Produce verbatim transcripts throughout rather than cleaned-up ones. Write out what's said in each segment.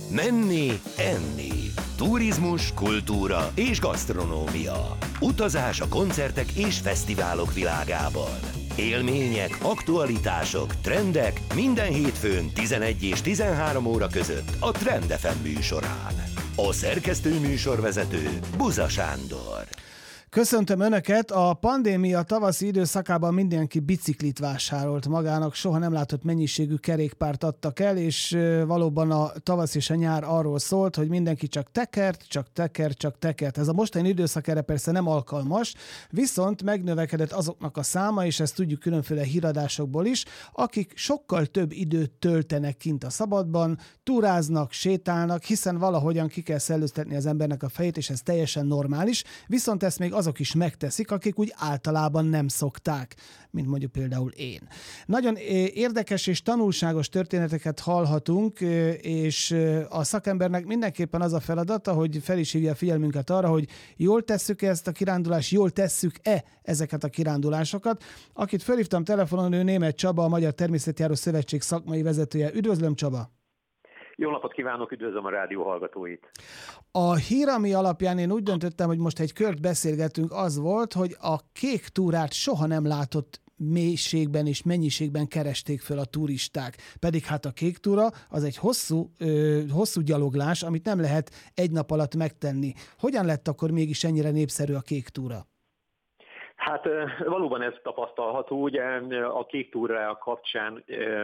Menni, enni. Turizmus, kultúra és gasztronómia. Utazás a koncertek és fesztiválok világában. Élmények, aktualitások, trendek minden hétfőn tizenegy és tizenhárom óra között a Trend ef em műsorán. A szerkesztő műsorvezető Buza Sándor. Köszöntöm Önöket! A pandémia tavaszi időszakában mindenki biciklit vásárolt magának, soha nem látott mennyiségű kerékpárt adtak el, és valóban a tavasz és a nyár arról szólt, hogy mindenki csak tekert, csak tekert, csak tekert. Ez a mostani időszak erre persze nem alkalmas, viszont megnövekedett azoknak a száma, és ezt tudjuk különféle híradásokból is, akik sokkal több időt töltenek kint a szabadban, túráznak, sétálnak, hiszen valahogyan ki kell szellőztetni az embernek a fejét, és ez teljesen normális, viszont ezt még azok is megteszik, akik úgy általában nem szokták, mint mondjuk például én. Nagyon érdekes és tanulságos történeteket hallhatunk, és a szakembernek mindenképpen az a feladata, hogy fel is hívja a figyelmünket arra, hogy jól tesszük ezt a kirándulást, jól tesszük-e ezeket a kirándulásokat. Akit felhívtam telefonon, ő Németh Csaba, a Magyar Természetjáró Szövetség szakmai vezetője. Üdvözlöm, Csaba! Jó napot kívánok, üdvözlöm a rádió hallgatóit! A hír, ami alapján én úgy döntöttem, hogy most egy kört beszélgetünk, az volt, hogy a kék túrát soha nem látott mélységben és mennyiségben keresték föl a turisták. Pedig hát a kék túra az egy hosszú, ö, hosszú gyaloglás, amit nem lehet egy nap alatt megtenni. Hogyan lett akkor mégis ennyire népszerű a kék túra? Hát valóban ez tapasztalható, ugye a kék túra kapcsán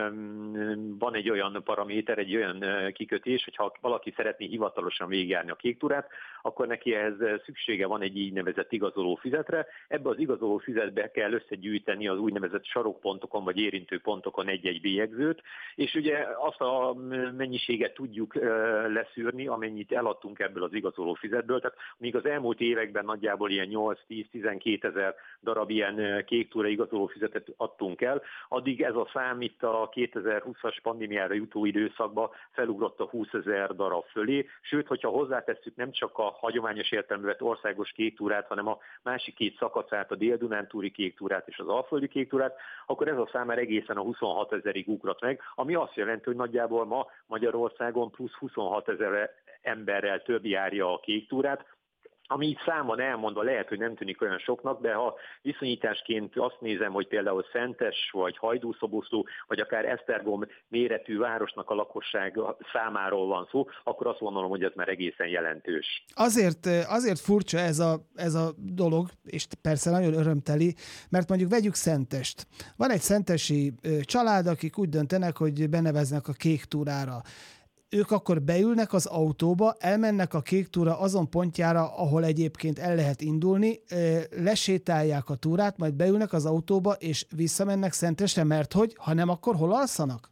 van egy olyan paraméter, egy olyan kikötés, hogyha valaki szeretné hivatalosan végigjárni a kék túrát, akkor neki ehhez szüksége van egy így nevezett igazoló füzetre. Ebbe az igazoló füzetbe kell összegyűjteni az úgynevezett sarokpontokon vagy érintő pontokon egy-egy bélyegzőt, és ugye azt a mennyiséget tudjuk leszűrni, amennyit eladtunk ebből az igazoló füzetből. Tehát míg az elmúlt években nagyjából ilyen nyolc-tíz-tizenkétezer darab ilyen kék túra igazoló füzetet adtunk el, addig ez a szám itt a kétezer-húszas pandémiára jutó időszakban felugrott a húszezer darab fölé, sőt, hogyha hozzátesszük nem csak a hagyományos értelemben vett országos kék túrát, hanem a másik két szakaszát, a dél-dunántúli kék túrát és az alföldi kék túrát, akkor ez a szám már egészen a huszonhat ezerig ugrott meg, ami azt jelenti, hogy nagyjából ma Magyarországon plusz huszonhat ezer emberrel több járja a kék túrát, ami így számon elmondva lehet, hogy nem tűnik olyan soknak, de ha viszonyításként azt nézem, hogy például Szentes, vagy Hajdúszoboszló, vagy akár Esztergom méretű városnak a lakosság számáról van szó, akkor azt gondolom, hogy ez már egészen jelentős. Azért, azért furcsa ez a, ez a dolog, és persze nagyon örömteli, mert mondjuk vegyük Szentest. Van egy szentesi család, akik úgy döntenek, hogy beneveznek a kék túrára. Ők akkor beülnek az autóba, elmennek a kék túra azon pontjára, ahol egyébként el lehet indulni, lesétálják a túrát, majd beülnek az autóba, és visszamennek Szentesre, mert hogy, ha nem, akkor hol alszanak?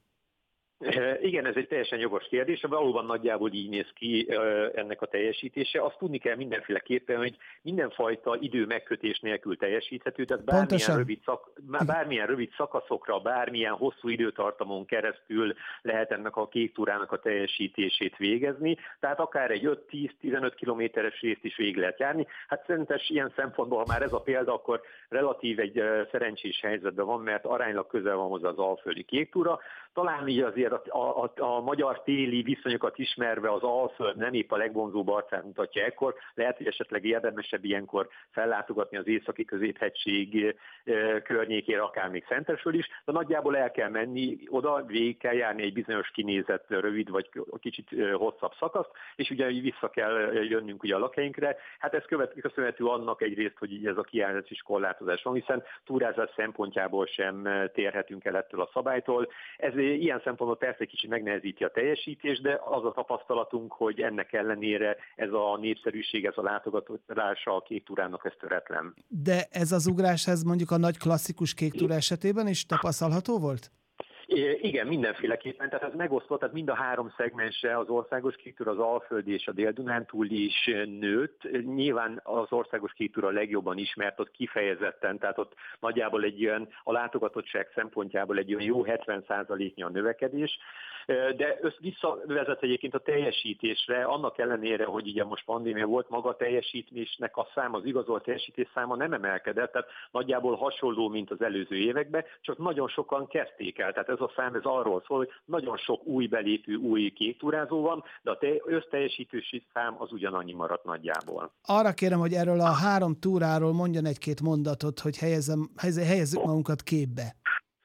Igen, ez egy teljesen jogos kérdés, valóban nagyjából így néz ki ennek a teljesítése. Azt tudni kell mindenféleképpen, hogy mindenfajta idő megkötés nélkül teljesíthető, tehát bármilyen rövid, szak, bármilyen rövid szakaszokra, bármilyen hosszú időtartamon keresztül lehet ennek a kék túrának a teljesítését végezni, tehát akár egy öt-tíz-tizenöt kilométeres részt is végig lehet járni. Hát szerintem ilyen szempontból, ha már ez a példa, akkor relatív egy szerencsés helyzetben van, mert aránylag közel van hozzá az alföldi kék túra. Talán így azért A, a, a magyar téli viszonyokat ismerve az Alföld nem épp a legvonzóbb arcát mutatja ekkor, lehet, hogy esetleg érdemesebb ilyenkor fellátogatni az északi középhegység e, környékére, akár még Szentesről is, de nagyjából el kell menni oda, végig kell járni egy bizonyos kinézett rövid vagy kicsit hosszabb szakaszt, és ugye vissza kell jönnünk ugye a lakhelyünkre. Hát ez követ, köszönhető annak egyrészt, hogy így ez a kiállás is korlátozás van, hiszen túrázás szempontjából sem térhetünk el ettől a szabálytól. Ez ilyen szempontból persze egy kicsit megnehezíti a teljesítést, de az a tapasztalatunk, hogy ennek ellenére ez a népszerűség, ez a látogatása a kék túrának ez töretlen. De ez az ugrás, ez mondjuk a nagy klasszikus kék túra esetében is tapasztalható volt? Igen, mindenféleképpen, tehát ez megosztott, tehát mind a három szegmense, az országos kék túra, az alföldi és a dél-dunántúli is nőtt. Nyilván az országos kék túra a legjobban ismert, ott kifejezetten, tehát ott nagyjából egy olyan, a látogatottság szempontjából egy olyan jó hetven százaléknyi a növekedés. De össz visszavezet egyébként a teljesítésre, annak ellenére, hogy ugye most pandémia volt, maga a teljesítésnek a szám, az igazolt teljesítés száma nem emelkedett, tehát nagyjából hasonló, mint az előző években, csak nagyon sokan kezdték el. Tehát ez a szám ez arról szól, hogy nagyon sok új belépő, új kéktúrázó van, de a összteljesítési szám az ugyanannyi maradt nagyjából. Arra kérem, hogy erről a három túráról mondjon egy-két mondatot, hogy helyezzem, helyezzük magunkat képbe.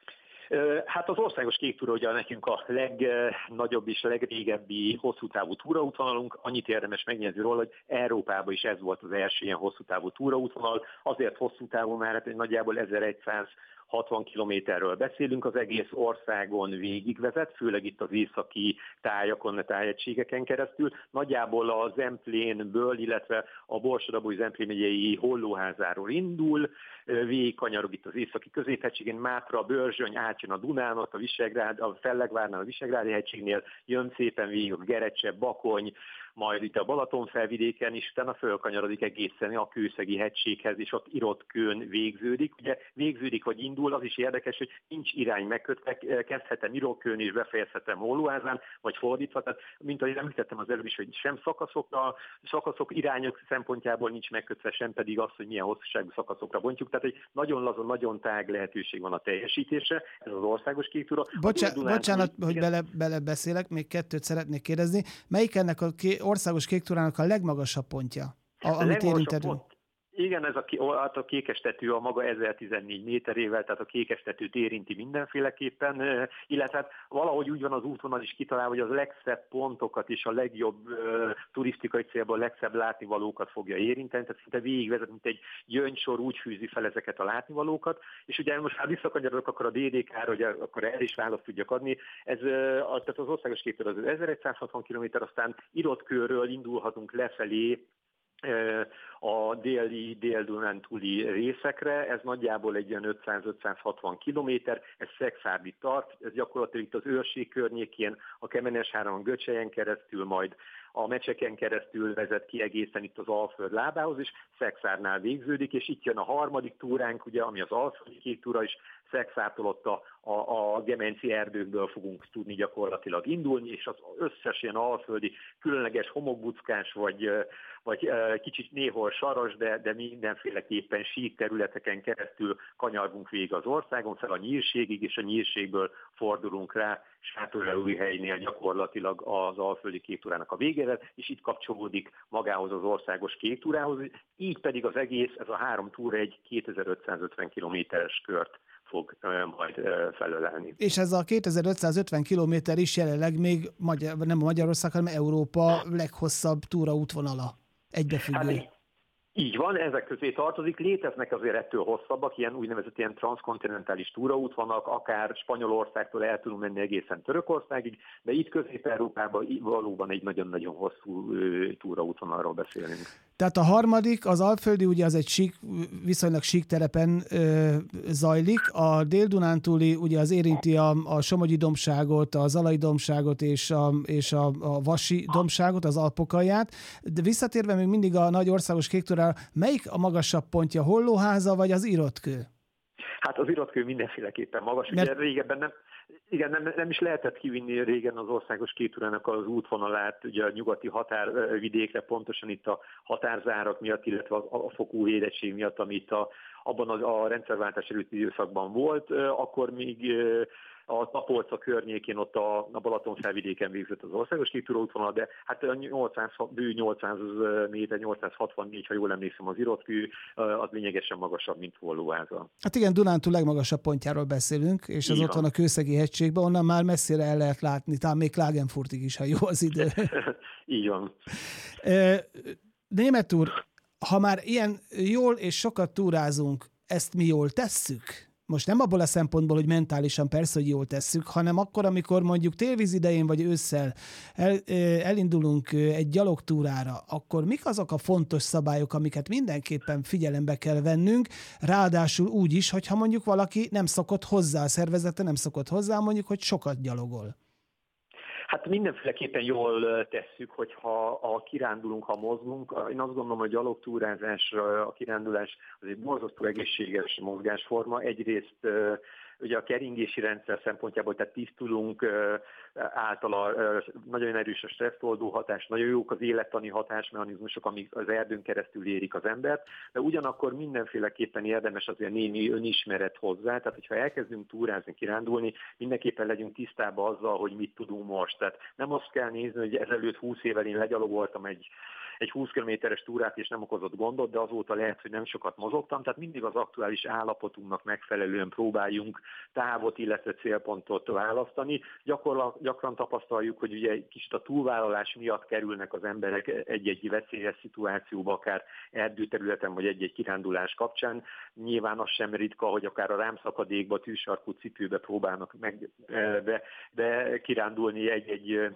Hát az országos kéktúra ugye nekünk a legnagyobb és legrégebbi hosszú távú túraútvonalunk. Annyit érdemes megnézni róla, hogy Európában is ez volt az első ilyen hosszú távú túraútvonal. Azért hosszú távú, mert hát nagyjából ezeregyszázhatvan kilométerről beszélünk, az egész országon végigvezet, főleg itt az északi tájakon, tájegységeken keresztül. Nagyjából a Zemplénből, illetve a Borsod-Abaúj-Zemplén megyei Hollóházáról indul, végigkanyarog itt az északi középhegységén, Mátra, Börzsöny, átjön a Dunán, ott a Visegrád, a Fellegvárnál, a Visegrádi hegységnél, jön szépen végig a Gerecse, Bakony, majd itt a Balatonfelvidéken is, utána fölkanyarodik egészen a Kőszegi hegységhez, és ott Irotkőn végződik. Ugye végződik, vagy indul, az is érdekes, hogy nincs irány megkötve, kezdhetem Irotkőn és befejezhetem Hollóházán, vagy fordítva. Tehát, mint ahogy említettem az előbb is, hogy sem szakaszokra, szakaszok irányok szempontjából nincs megkötve, sem pedig az, hogy milyen hosszúságú szakaszokra bontjuk. Tehát egy nagyon lazon, nagyon tág lehetőség van a teljesítésre, ez az országos kéktúra. Bocsá, bocsánat, hogy bele, bele beszélek, még kettőt szeretnék kérdezni. Melyik ennek a ké, országos kéktúrának a legmagasabb pontja, a, amit érintettünk? Igen, ez a, hát a kékestető a maga ezertizennégy méterével, tehát a kékestetőt érinti mindenféleképpen, illetve hát valahogy úgy van az útvonal is kitalálva, hogy az legszebb pontokat és a legjobb uh, turisztikai célból a legszebb látnivalókat fogja érinteni, tehát szinte végigvezet, mint egy gyöngysor, úgy fűzi fel ezeket a látnivalókat, és ugye most már visszakanyarodok akkor a dé dé ká-ra, hogy akkor erre is választ tudjak adni. Ez, uh, tehát az országos kéktúra az ezeregyszázhatvan kilométer, aztán Irotkőről indulhatunk lefelé, a déli, dél-dunántúli részekre, ez nagyjából egy ilyen ötszáz-ötszázhatvan kilométer, ez Szekszárdig tart, ez gyakorlatilag itt az Őrség környékén, a Kemenes-Háron, Göcselyen keresztül, majd a Mecseken keresztül vezet ki egészen itt az Alföld lábához, és Szekszárnál végződik, és itt jön a harmadik túránk, ugye, ami az alföldi kéktúra is, Szekszártól ott a, a, a gemenci erdőkből fogunk tudni gyakorlatilag indulni, és az összes ilyen alföldi, különleges homokbuckás, vagy, vagy kicsit néhol saras, de, de mindenféleképpen sík területeken keresztül kanyargunk végig az országon, fel a Nyírségig, és a Nyírségből fordulunk rá Sátoraljaújhelynél gyakorlatilag az alföldi kéktúrának a végére, és itt kapcsolódik magához az országos kéktúrához, így pedig az egész, ez a három túra egy kétezer-ötszázötven kilométeres kört fog majd felölelni. És ez a kétezer-ötszázötven kilométer is jelenleg még Magyar, nem Magyarország, hanem Európa leghosszabb túraútvonala. Egybefüggő. Hát, így van, ezek közé tartozik, léteznek azért ettől hosszabbak, ilyen úgynevezett ilyen transzkontinentális túraútvonalak, akár Spanyolországtól el tudunk menni egészen Törökországig, de itt Közép-Európában valóban egy nagyon-nagyon hosszú túraútvonalról beszélünk. Tehát a harmadik, az alföldi, ugye az egy sík, viszonylag sík terepen ö, zajlik, a Dél-Dunántúli ugye az érinti a, a Somogyi dombságot, a Zalai dombságot és a, és a, a Vasi dombságot, az Alpokalját, de visszatérve még mindig a nagy országos kéktúrára, melyik a magasabb pontja, Hollóháza vagy az Irotkő? Hát az Irotkő mindenféleképpen magas, Mert... ugye régebben nem, igen, nem, nem is lehetett kivinni régen az országos kéktúrának az útvonalát ugye a nyugati határvidékre, pontosan itt a határzárak miatt, illetve a, a fokú védettség miatt, amit a, abban a, a rendszerváltás előtti időszakban volt, akkor még a Tapolca környékén, ott a, a Balatonfelvidéken végzett az országos kéktúra útvonal, de hát a nyolcszáz, bő nyolcszáz méter, nyolcszázhatvannégy, ha jól emlékszem, az Irotkő, az lényegesen magasabb, mint Hollóháza. Hát igen, Dunántúl legmagasabb pontjáról beszélünk, és az ott van a Kőszegi hegységben, onnan már messzire el lehet látni, talán még Klagenfurtig is, ha jó az idő. Így van. Németh úr, ha már ilyen jól és sokat túrázunk, ezt mi jól tesszük? Most nem abból a szempontból, hogy mentálisan persze, hogy jól tesszük, hanem akkor, amikor mondjuk télvíz idején vagy ősszel el, elindulunk egy gyalogtúrára, akkor mik azok a fontos szabályok, amiket mindenképpen figyelembe kell vennünk, ráadásul úgy is, hogyha mondjuk valaki nem szokott hozzá, a szervezete nem szokott hozzá, mondjuk, hogy sokat gyalogol. Hát mindenféleképpen jól tesszük, hogyha a kirándulunk, ha mozgunk. Én azt gondolom, hogy a gyalogtúrázás, a kirándulás az egy borzasztó egészséges mozgásforma. Egyrészt ugye a keringési rendszer szempontjából, tehát tisztulunk általa, nagyon erős a stresszoldó hatás, nagyon jók az élettani hatásmechanizmusok, amik az erdőn keresztül érik az embert, de ugyanakkor mindenféleképpen érdemes azért némi önismeret hozzá, tehát hogyha elkezdünk túrázni, kirándulni, mindenképpen legyünk tisztában azzal, hogy mit tudunk most. Tehát nem azt kell nézni, hogy ezelőtt húsz évvel én legyalogoltam egy egy húsz kilométeres túrát, és nem okozott gondot, de azóta lehet, hogy nem sokat mozogtam, tehát mindig az aktuális állapotunknak megfelelően próbáljunk távot, illetve célpontot választani. Gyakran, gyakran tapasztaljuk, hogy ugye egy kicsit a túlvállalás miatt kerülnek az emberek egy-egy veszélyes szituációba, akár erdőterületen, vagy egy-egy kirándulás kapcsán. Nyilván az sem ritka, hogy akár a rámszakadékba, tűzsarkú cipőbe próbálnak meg be, be kirándulni egy-egy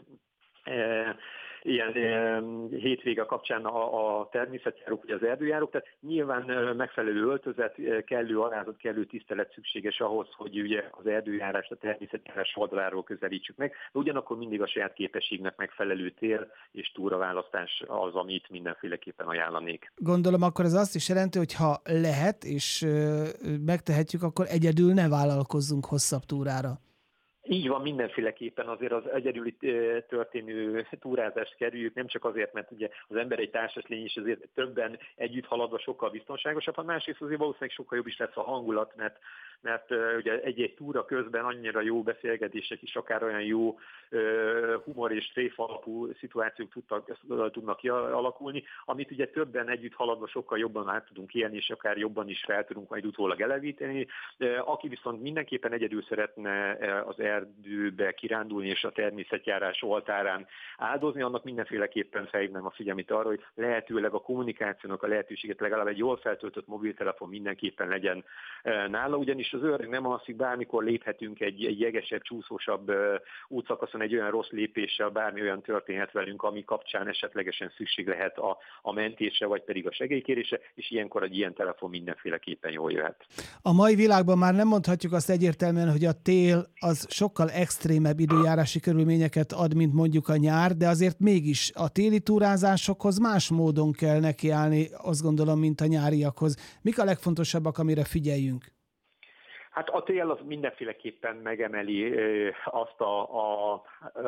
E, ilyen e, hétvége kapcsán a, a természetjárók, vagy az erdőjárók, tehát nyilván megfelelő öltözet, kellő alázat, kellő tisztelet szükséges ahhoz, hogy ugye az erdőjárást, a természetjárás oldaláról közelítsük meg, de ugyanakkor mindig a saját képességnek megfelelő tér és túraválasztás az, amit mindenféleképpen ajánlanék. Gondolom akkor ez azt is jelenti, hogy ha lehet és megtehetjük, akkor egyedül ne vállalkozzunk hosszabb túrára. Így van, mindenféleképpen azért az egyedüli történő túrázást kerüljük, nem csak azért, mert ugye az ember egy társas lény, és azért többen együtt haladva sokkal biztonságosabb, hanem másrészt azért valószínűleg sokkal jobb is lesz a hangulat, mert, mert ugye egy-egy túra közben annyira jó beszélgetések is, akár olyan jó humor és tréf alapú szituációk tudtak, tudnak alakulni, amit ugye többen együtt haladva sokkal jobban át tudunk élni, és akár jobban is fel tudunk majd utólag elevíteni. Aki viszont mindenképpen egyedül szeretne az erdőbe kirándulni és a természetjárás oltárán áldozni, annak mindenféleképpen felhívnám a figyelmét arra, hogy lehetőleg a kommunikációnak a lehetőséget legalább egy jól feltöltött mobiltelefon mindenképpen legyen nála, ugyanis az ördög nem alszik, bármikor léphetünk egy, egy jegesebb, csúszósabb útszakaszon egy olyan rossz lépéssel, bármi olyan történhet velünk, ami kapcsán esetlegesen szükség lehet a, a mentésre, vagy pedig a segélykérésre, és ilyenkor egy ilyen telefon mindenféleképpen jól jöhet. A mai világban már nem mondhatjuk azt egyértelműen, hogy a tél az sokkal extrémebb időjárási körülményeket ad, mint mondjuk a nyár, de azért mégis a téli túrázásokhoz más módon kell nekiállni, azt gondolom, mint a nyáriakhoz. Mik a legfontosabbak, amire figyeljünk? Hát a tél az mindenféleképpen megemeli azt a, a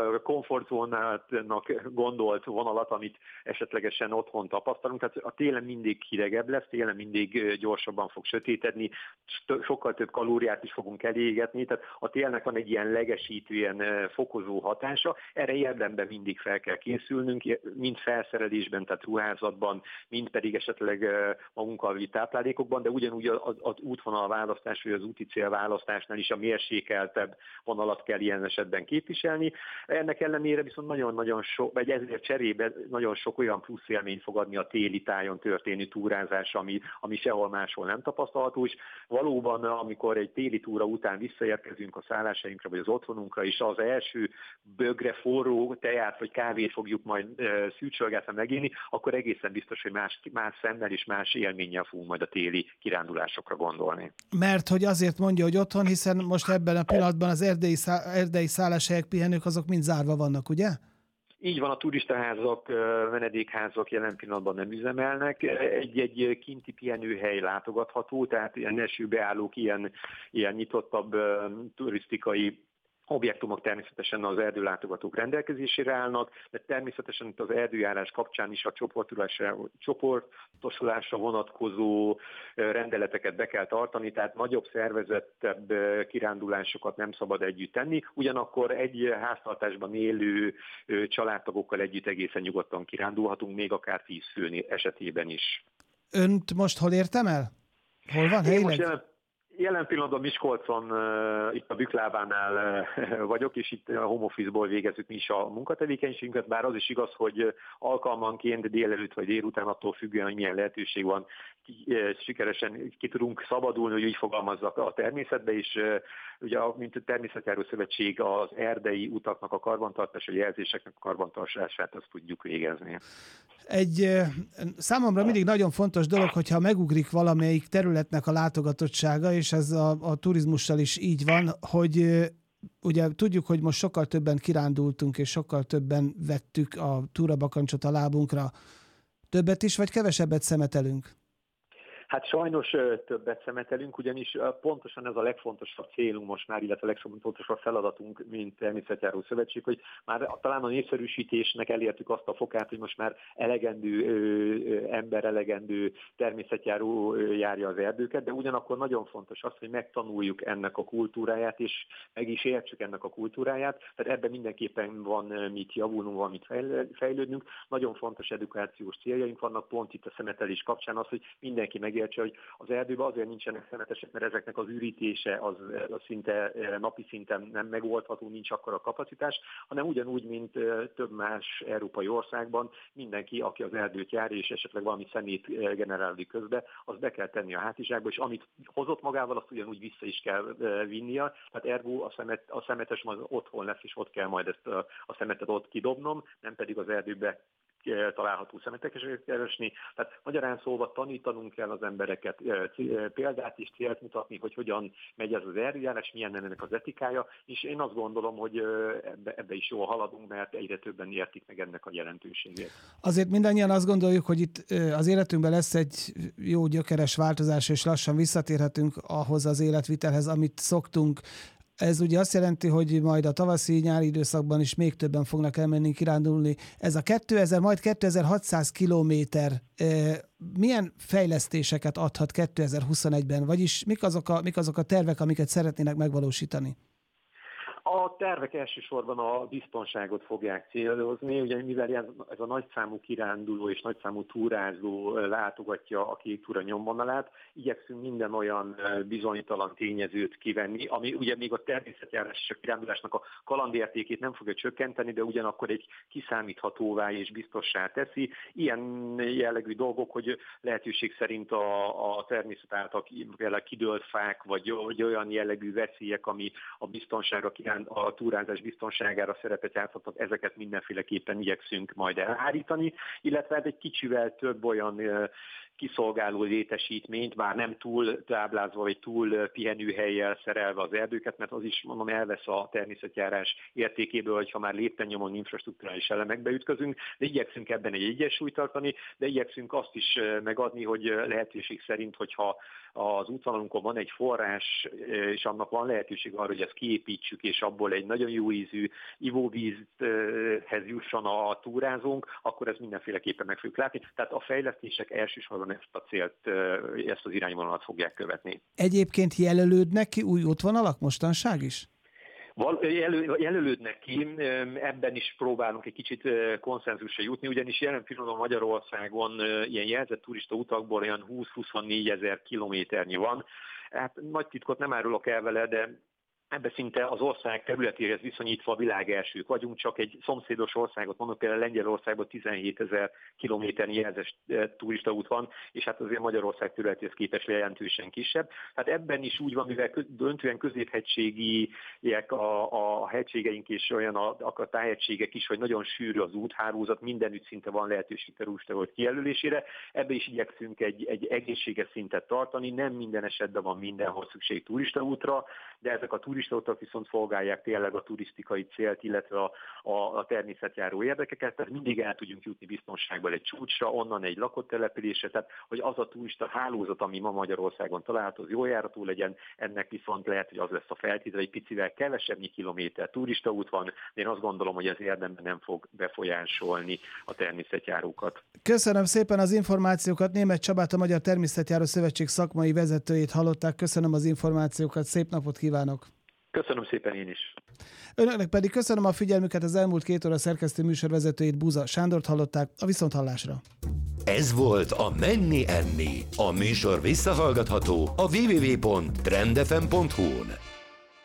komfortzónának gondolt vonalat, amit esetlegesen otthon tapasztalunk. Tehát a télen mindig hidegebb lesz, télen mindig gyorsabban fog sötétedni, sokkal több kalóriát is fogunk elégetni, tehát a télnek van egy ilyen legesítő, ilyen fokozó hatása. Erre érdemben mindig fel kell készülnünk, mind felszerelésben, tehát ruházatban, mind pedig esetleg magunkkal vitt táplálékokban, de ugyanúgy az, az útvonal választás, vagy az úti célválasztásnál is a mérsékeltebb vonalat kell ilyen esetben képviselni. Ennek ellenére viszont nagyon-nagyon sok, vagy ezért cserébe nagyon sok olyan plusz élményt fog adni a téli tájon történő túrázás, ami, ami sehol máshol nem tapasztalható, és valóban, amikor egy téli túra után visszaérkezünk a szállásainkra, vagy az otthonunkra, és az első bögre forró teját, vagy kávét fogjuk majd e, szűrcsölgátva megélni, akkor egészen biztos, hogy más, más szemmel és más élménnyel fogunk majd a téli kirándulásokra gondolni. Mert hogy azért mondja, hogy otthon, hiszen most ebben a pillanatban az erdei, szá- erdei szálláshelyek, pihenők, azok mind zárva vannak, ugye? Így van, a turistaházak, menedékházak jelen pillanatban nem üzemelnek. Egy-egy kinti pihenőhely látogatható, tehát ilyen első beállók, ilyen, ilyen nyitottabb turisztikai objektumok természetesen az erdőlátogatók rendelkezésére állnak, de természetesen itt az erdőjárás kapcsán is a csoportosulásra vonatkozó rendeleteket be kell tartani, tehát nagyobb, szervezettebb kirándulásokat nem szabad együtt tenni, ugyanakkor egy háztartásban élő családtagokkal együtt egészen nyugodtan kirándulhatunk, még akár tíz fő esetében is. Önt most hol értem el? Hol van helyileg? Jelen pillanatban Miskolcon, uh, itt a Büklábánál uh, vagyok, és itt a home office-ból végezzük mi is a munkatevékenységünket, bár az is igaz, hogy alkalmanként délelőtt vagy délután attól függően, hogy milyen lehetőség van, ki, uh, sikeresen ki tudunk szabadulni, hogy úgy fogalmazzak a természetbe, és uh, ugye, mint a Természetjáró Szövetség az erdei utaknak a karbantartása, a jelzéseknek a karbantartását azt tudjuk végezni. Egy számomra mindig nagyon fontos dolog, hogyha megugrik valamelyik területnek a látogatottsága, és ez a, a turizmussal is így van, hogy ugye tudjuk, hogy most sokkal többen kirándultunk, és sokkal többen vettük a túrabakancsot a lábunkra. Többet is, vagy kevesebbet szemetelünk? Hát sajnos többet szemetelünk, ugyanis pontosan ez a legfontosabb célunk most már, illetve a legfontosabb feladatunk, mint Természetjáró Szövetség, hogy már talán a népszerűsítésnek elértük azt a fokát, hogy most már elegendő ember, elegendő természetjáró járja az erdőket, de ugyanakkor nagyon fontos az, hogy megtanuljuk ennek a kultúráját, és meg is értsük ennek a kultúráját, tehát ebben mindenképpen van mit javulnunk, van mit fejlődnünk. Nagyon fontos edukációs céljaink vannak, pont itt a szemetelés kapcsán az, hogy mindenki megértse, hogy az erdőben azért nincsenek szemetesek, mert ezeknek az ürítése az, az szinte napi szinten nem megoldható, nincs akkora kapacitás, hanem ugyanúgy, mint több más európai országban, mindenki, aki az erdőt jár, és esetleg valami szemét generálódik közben, az be kell tenni a hátizsákba, és amit hozott magával, azt ugyanúgy vissza is kell vinnia. Tehát ergo a, szemet, a szemetes majd otthon lesz, és ott kell majd ezt a, a szemetet ott kidobnom, nem pedig az erdőbe található szemeteket keresni. Tehát magyarán szólva tanítanunk kell az embereket, példát és célt mutatni, hogy hogyan megy ez az erdőjárás, milyen ennek az etikája, és én azt gondolom, hogy ebbe, ebbe is jól haladunk, mert egyre többen értik meg ennek a jelentőségét. Azért mindannyian azt gondoljuk, hogy itt az életünkben lesz egy jó gyökeres változás, és lassan visszatérhetünk ahhoz az életvitelhez, amit szoktunk. Ez ugye azt jelenti, hogy majd a tavaszi-nyári időszakban is még többen fognak elmenni kirándulni. Ez a kétezer, majd kétezer-hatszáz kilométer milyen fejlesztéseket adhat kétezer-huszonegyben? Vagyis mik azok a, mik azok a tervek, amiket szeretnének megvalósítani? A tervek elsősorban a biztonságot fogják célozni, ugye mivel ez a nagyszámú kiránduló és nagyszámú túrázó látogatja a Kék Túra nyomvonalát, igyekszünk minden olyan bizonytalan tényezőt kivenni, ami ugye még a természetjárás és a kirándulásnak a kalandértékét nem fogja csökkenteni, de ugyanakkor egy kiszámíthatóvá és biztossá teszi. Ilyen jellegű dolgok, hogy lehetőség szerint a, a természet által kidőlt fák, vagy, vagy olyan jellegű veszélyek, ami a biztonságra a túrázás biztonságára szerepet játszhatnak, ezeket mindenféleképpen igyekszünk majd elhárítani, illetve egy kicsivel több olyan kiszolgáló létesítményt, bár nem túl táblázva, vagy túl pihenőhellyel szerelve az erdőket, mert az is, mondom, elvesz a természetjárás értékéből, hogyha már lépten-nyomon infrastrukturális elemekbe ütközünk, de igyekszünk ebben egy egyensúlyt tartani, de igyekszünk azt is megadni, hogy lehetőség szerint, hogyha az útvonalunkon van egy forrás, és annak van lehetőség arra, hogy ezt kiépítsük, és abból egy nagyon jó ízű ivóvízhez jusson a túrázónk, akkor ez mindenféleképpen meg fogjuk látni. Tehát a fejlesztések elsősorban ezt a célt, ezt az irányvonalat fogják követni. Egyébként jelölődnek ki új útvonalak mostanság is? Jelöl, jelölődnek ki, ebben is próbálunk egy kicsit konszenzusra jutni, ugyanis jelen pillanatban Magyarországon ilyen jelzett turista utakból olyan húsz-huszonnégy ezer kilométernyi van. Hát nagy titkot nem árulok el vele, de ebbe szinte az ország területéhez viszonyítva a világ elsők vagyunk, csak egy szomszédos országot mondok, például Lengyelországban tizenhét ezer kilométernyi jelzett turistaút van, és hát azért Magyarország területéhez képest jelentősen kisebb. Hát ebben is úgy van, mivel döntően középhegységiek a, a hegységeink és olyan a, a tájhegységek is, hogy nagyon sűrű az úthálózat, mindenütt szinte van lehetőség turistaút kijelölésére. Ebbe is igyekszünk egy, egy egészséges szintet tartani, nem minden esetben van mindenhol szükség turistaútra, de ezek a turistaútak viszont szolgálják tényleg a turisztikai célt, illetve a, a, a természetjáró érdekeket, tehát mindig el tudjunk jutni biztonságban egy csúcsra, onnan egy lakott településre, tehát hogy az a turista hálózat, ami ma Magyarországon található, az jól járató legyen, ennek viszont lehet, hogy az lesz a feltétel, egy picivel kevesebbnyi kilométer turistaút van, de én azt gondolom, hogy ez érdemben nem fog befolyásolni a természetjárókat. Köszönöm szépen az információkat, Németh Csabát, a Magyar Természetjáró Szövetség szakmai vezetőjét hallották. Köszönöm az információkat, szép napot kívánok! Köszönöm szépen én is. Önöknek pedig köszönöm a figyelmüket, az elmúlt két óra szerkesztő műsorvezetőjét, Búza Sándort hallották, a viszonthallásra. Ez volt a Menni Enni. A műsor visszahallgatható a double-u double-u double-u pont trend f m pont hu-n.